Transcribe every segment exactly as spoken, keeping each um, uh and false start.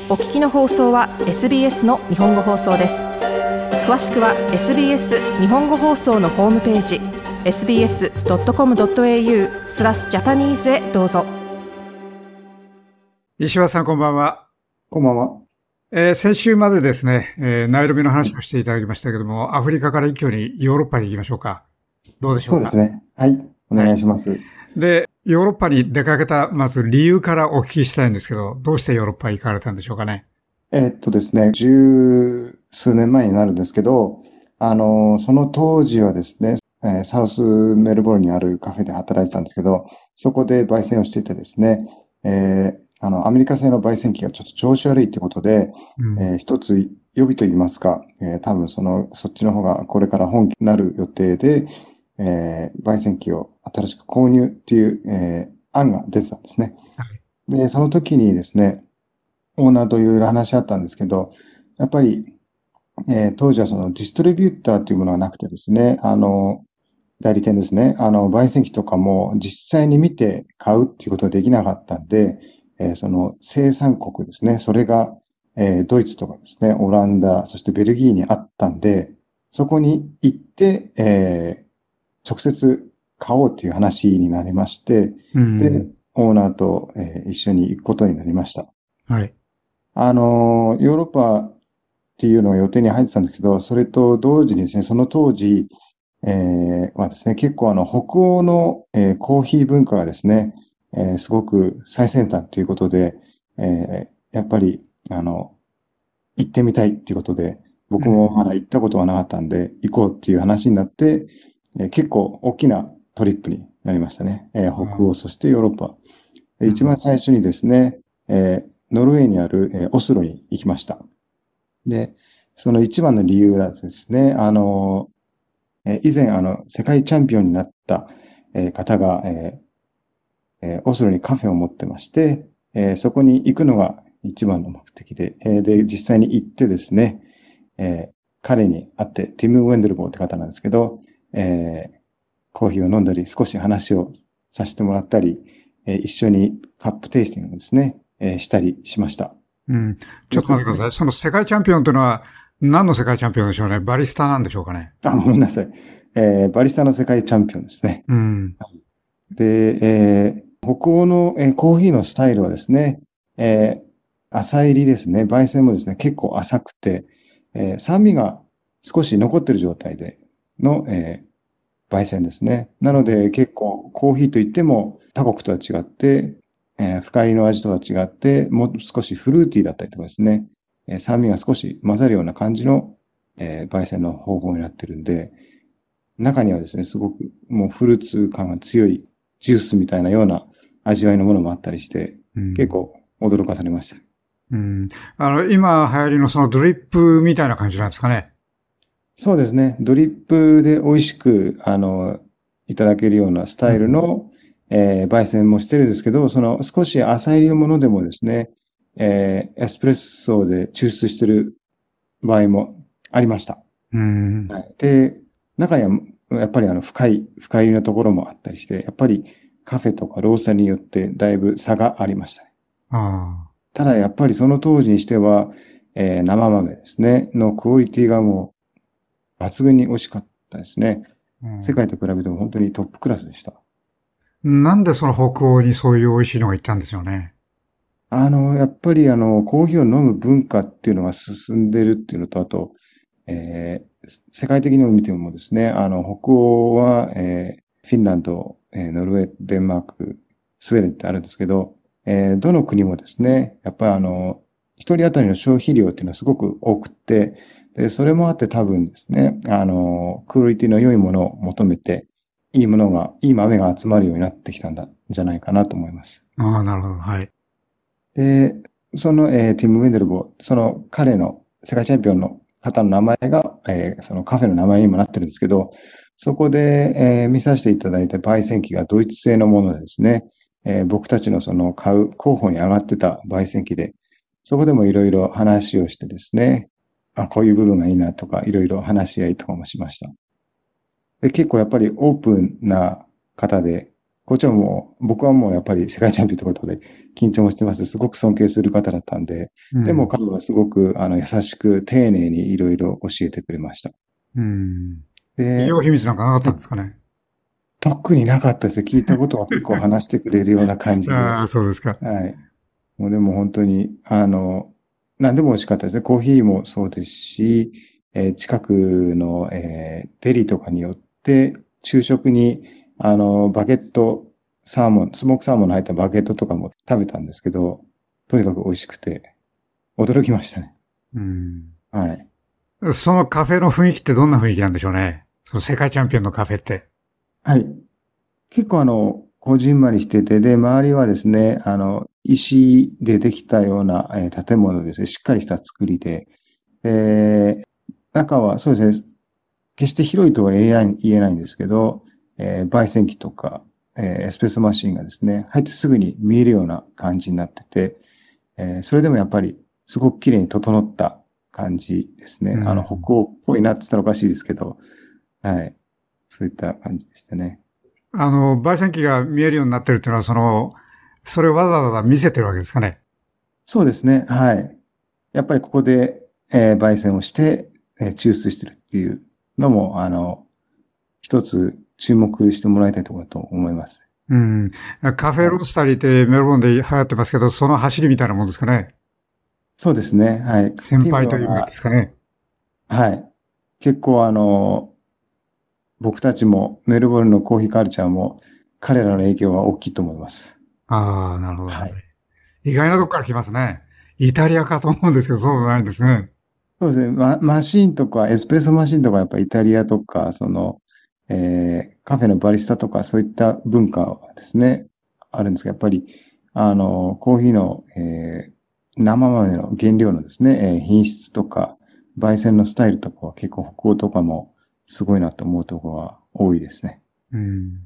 お聞きの放送は エスビーエス の日本語放送です。詳しくは エスビーエス 日本語放送のホームページ エスビーエスドットコムドットエーユー スラスジャパニーズへどうぞ。 石橋さん、こんばんは。 こんばんは。 えー、先週までですね、えー、ナイロビの話をしていただきましたけども、アフリカから一挙にヨーロッパに行きましょうか。どうでしょうか。 そうですね。はい。お願いします。はい、 で、ヨーロッパに出かけた、まず理由からお聞きしたいんですけど、どうしてヨーロッパへ行かれたんでしょうかね。 えー、っとですね、十数年前になるんですけど、あの、その当時はですね、えー、サウスメルボルンにあるカフェで働いてたんですけど、そこで焙煎をしていてですね、えー、あの、アメリカ製の焙煎機がちょっと調子悪いってことで、うん、えー、一つ予備と言いますか、えー、多分その、そっちの方がこれから本気になる予定で、えー、焙煎機を新しく購入っていう、えー、案が出てたんですね。はい、で、その時にですね、オーナーといろいろ話し合ったんですけど、やっぱり、えー、当時はそのディストリビューターというものがなくてですね、あの、代理店ですね、あの、焙煎機とかも実際に見て買うっていうことができなかったんで、えー、その生産国ですね、それが、えー、ドイツとかですね、オランダ、そしてベルギーにあったんで、そこに行って、えー、直接買おうっていう話になりまして、うん、で、オーナーと、えー、一緒に行くことになりました。 はい。 あの、ヨーロッパっていうのが予定に入ってたんですけど、それと同時にですね、その当時、えー、はですね、結構あの、北欧の、えー、コーヒー文化がですね、えー、すごく最先端ということで、えー、やっぱり、あの、行ってみたいっていうことで、僕もまだ行ったことがなかったんで、行こうっていう話になって、えー、結構大きなトリップになりましたね。えー、北欧、そしてヨーロッパ。で一番最初にですね、えー、ノルウェーにある、えー、オスロに行きました。で、その一番の理由はですね、あの、えー、以前あの、世界チャンピオンになった、えー、方が、えーえー、オスロにカフェを持ってまして、えー、そこに行くのが一番の目的で、えー、で、実際に行ってですね、えー、彼に会って、ティム・ウェンデルボーって方なんですけど、えー、コーヒーを飲んだり、少し話をさせてもらったり、えー、一緒にカップテイスティングをですね、えー、したりしました。 うん。ちょっと待ってください。その世界チャンピオンというのは何の世界チャンピオンでしょうね。バリスタなんでしょうかね。 あ、ごめんなさい。えー、バリスタの世界チャンピオンですね。 うん。 で、えー、北欧の、えー、コーヒーのスタイルはですね、えー、浅入りですね。焙煎もですね、結構浅くて、えー、酸味が少し残っている状態での、えー、焙煎ですね。なので結構コーヒーといっても他国とは違って、えー、深入りの味とは違って、もう少しフルーティーだったりとかですね、えー、酸味が少し混ざるような感じの、えー、焙煎の方法になってるんで、中にはですね、すごくもうフルーツ感が強いジュースみたいなような味わいのものもあったりして、うん、結構驚かされました。 うん。あの、今流行りのそのドリップみたいな感じなんですかね。 そうですね。ドリップで美味しく、あの、いただけるようなスタイルの、うん、えー、焙煎もしてるんですけど、その少し浅入りのものでもですね、えー、エスプレッソで抽出してる場合もありました。 うん、 はい、で、中にはやっぱりあの深い、深入りのところもあったりして、やっぱりカフェとかロースターによってだいぶ差がありました。 あただやっぱりその当時にしては、えー、生豆ですね、のクオリティがもう抜群に美味しかったですね。うん、世界と比べても本当にトップクラスでした。 なんでその北欧にそういう美味しいのがいったんですよね。 あの、やっぱりあの、コーヒーを飲む文化っていうのが進んでるっていうのと、あと、えー、世界的にも見てもですね、あの、北欧は、えー、フィンランド、えー、ノルウェー、デンマーク、スウェーデンってあるんですけど、えー、どの国もですね、やっぱりあの、一人当たりの消費量っていうのはすごく多くて、で、それもあって多分ですね、あの、クオリティの良いものを求めて、いいものが、いい豆が集まるようになってきたんだ、じゃないかなと思います。 ああ、なるほど。はい。 で、その、えー、ティム・ウェンデルボー、その彼の世界チャンピオンの方の名前が、えー、そのカフェの名前にもなってるんですけど、そこで、えー、見させていただいた焙煎機がドイツ製のものでですね、えー、僕たちのその買う候補に上がってた焙煎機で、そこでもいろいろ話をしてですね、あ、こういう部分がいいなとか、いろいろ話し合いとかもしました。で、結構やっぱりオープンな方で、 こっちはもう、僕はもうやっぱり世界チャンピオンということで緊張もしてます。すごく尊敬する方だったんで、 うん、 でも彼はすごくあの優しく丁寧にいろいろ教えてくれました。 うん。 で、 企業秘密なんかなかったんですかね。 特になかったですね。聞いたことは結構話してくれるような感じで。 ああ、そうですか。 はい。もうでも本当に、あの、何でも美味しかったですね。コーヒーもそうですし、えー近くの、えーデリとかによって、昼食に、あの、バゲット、サーモン、スモークサーモンの入ったバゲットとかも食べたんですけど、とにかく美味しくて、驚きましたね。 うん。 はい。 そのカフェの雰囲気ってどんな雰囲気なんでしょうね。その世界チャンピオンのカフェって。 はい。結構あの、こじんまりしてて、で、周りはですね、あの、石でできたような、えー建物ですね。しっかりした作りで、で、中はそうですね、決して広いとは言えない、言えないんですけど、えー焙煎機とか、えーエスプレッソマシンがですね、入ってすぐに見えるような感じになってて、えーそれでもやっぱりすごく綺麗に整った感じですね。 うん、 あの、北欧っぽいなって言ったらおかしいですけど、はい。そういった感じでしたね。 あの、焙煎機が見えるようになってるっていうのは、その、それをわざわざ見せてるわけですかね。 そうですね。はい。やっぱりここで、えー焙煎をして、えー抽出してるっていうのも、あの、一つ注目してもらいたいところだと思います。 うん。カフェはい。 ロースタリーってメルボルンで流行ってますけど、その走りみたいなもんですかね。 そうですね。はい。 先ピン輩というかでは、 すかね。 はい。結構あの、僕たちもメルボルンのコーヒーカルチャーも彼らの影響は大きいと思います。 ああ、なるほど、なるほど。 はい。 意外なとこから来ますね。イタリアかと思うんですけど、そうじゃないんですね。 そうですね。マ、マシーンとか、エスプレッソマシーンとか、やっぱイタリアとか、その、えー、カフェのバリスタとか、そういった文化はですね、あるんですが、やっぱり、あの、コーヒーの、えー、生豆の原料のですね、えー品質とか、焙煎のスタイルとかは結構北欧とかもすごいなと思うところは多いですね。 うん。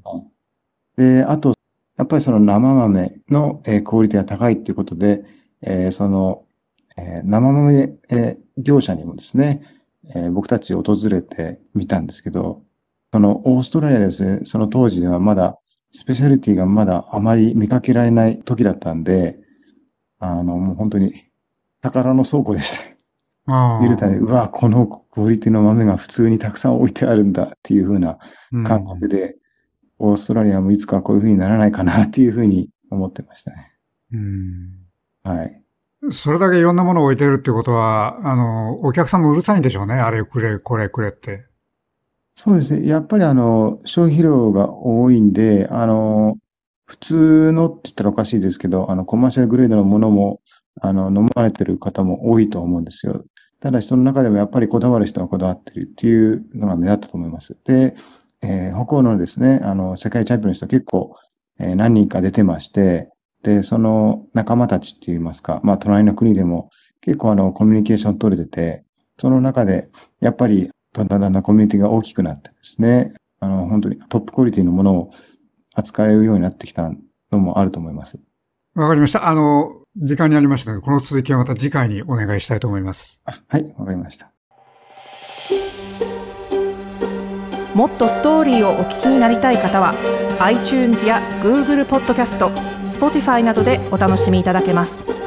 で、あと、やっぱりその生豆の、えークオリティが高いっていうことで、えーその、えー生豆、えー業者にもですね、えー僕たち訪れてみたんですけど、そのオーストラリアですね、その当時ではまだ、スペシャリティがまだあまり見かけられない時だったんで、あの、もう本当に宝の倉庫でした。見るああ、 たび、うわ、このクオリティの豆が普通にたくさん置いてあるんだっていう風な感うん。 覚で、オーストラリアもいつかこういう風にならないかなっていう風に思ってましたね。 うん。 はい。 それだけいろんなものを置いてるってことは、あの、お客さんもうるさいんでしょうね。あれくれ、これくれって。 そうですね。やっぱりあの、消費量が多いんで、あの、普通のって言ったらおかしいですけど、あの、コマーシャルグレードのものも、あの、飲まれてる方も多いと思うんですよ。ただ、その中でもやっぱりこだわる人はこだわってるっていうのが目立ったと思います。で、えー北欧のですね、あの、世界チャンピオンの人結構、えー何人か出てまして、で、その仲間たちって言いますか、まあ、隣の国でも結構あの、コミュニケーション取れてて、その中で、やっぱり、だんだんだんだんコミュニティが大きくなってですね、あの、本当にトップクオリティのものを扱えるようになってきたのもあると思います。 わかりました。あの、時間になりましたので、この続きはまた次回にお願いしたいと思います。 あ、はい、わかりました。 もっとストーリーをお聞きになりたい方は iTunes や Google ポッドキャスト、Spotify などでお楽しみいただけます。